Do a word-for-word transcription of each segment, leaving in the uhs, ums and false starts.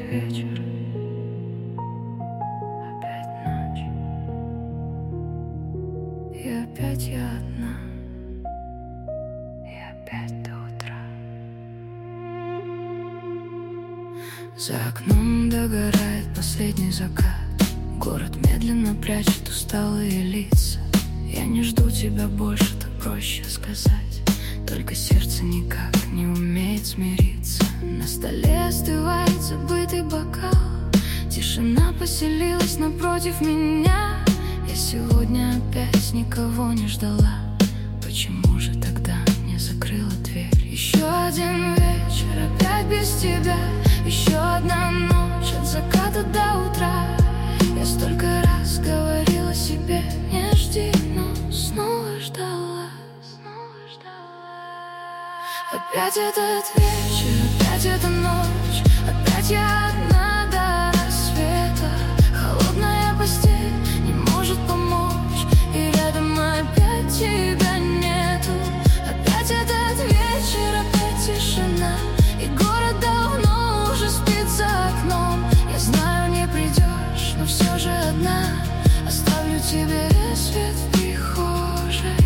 вечер, опять ночь, и опять я одна, и опять до утра. За окном догорает последний закат. Город медленно прячет усталые лица. Я не жду тебя больше, так проще сказать. Только сердце никак не умеет смириться. На столе остывает забытый бокал. Тишина поселилась напротив меня. Я сегодня опять никого не ждала. Почему же тогда не закрыла дверь? Еще один вечер, опять без тебя. Еще одна ночь от заката до утра. Я столько раз говорила себе: не жди, но снова ждала, снова ждала. Опять этот вечер, опять эта ночь, опять я одна до рассвета. Холодная постель не может помочь, и рядом опять тебя нету. Опять этот вечер, опять тишина, и город давно уже спит за окном. Я знаю, не придешь, но все же одна. Оставлю тебе свет в прихожей.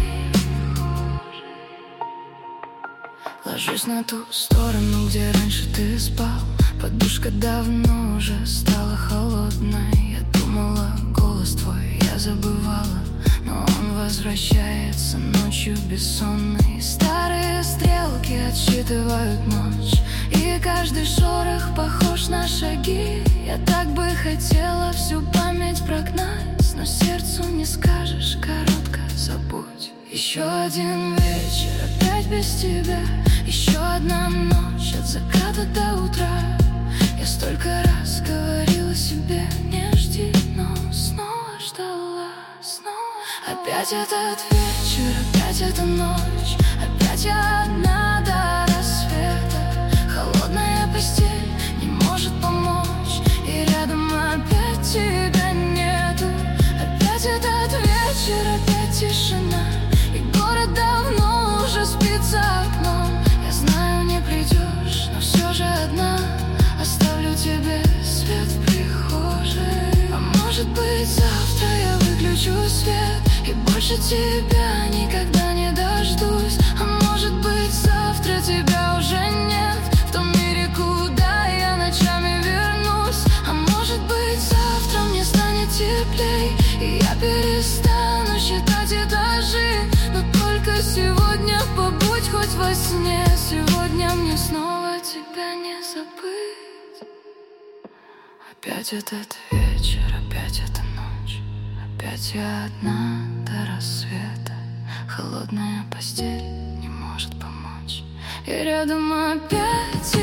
Ложусь на ту сторону, где раньше ты спал. Подушка давно уже стала холодной. Я думала, голос твой я забывала, но он возвращается ночью бессонной. Старые стрелки отсчитывают ночь, и каждый шорох похож на шаги. Я так бы хотела всю память прогнать, но сердцу не скажешь, коротко забудь. Еще один вечер, опять без тебя. Еще одна ночь от заката до утра. Я столько раз говорила себе: не жди, но снова ждала, снова. Опять этот вечер, опять эта ночь, опять я одна до рассвета. Холодная постель не может помочь, и рядом опять тебя нету. Опять этот вечер, опять тишина, и город давно уже спит за окном. Я знаю, не придешь, но все же одна. Оставлю тебе свет в прихожей. А может быть, завтра я выключу свет, и больше тебя никогда не дождусь. А может быть, завтра тебя уже нет в том мире, куда я ночами вернусь. А может быть, завтра мне станет теплей, и я перестану считать этажи. Но только сегодня побудь хоть во сне. Сегодня мне снова тебя не забыть. Опять этот вечер, опять эта ночь, опять я одна до рассвета. Холодная постель не может помочь, и рядом опять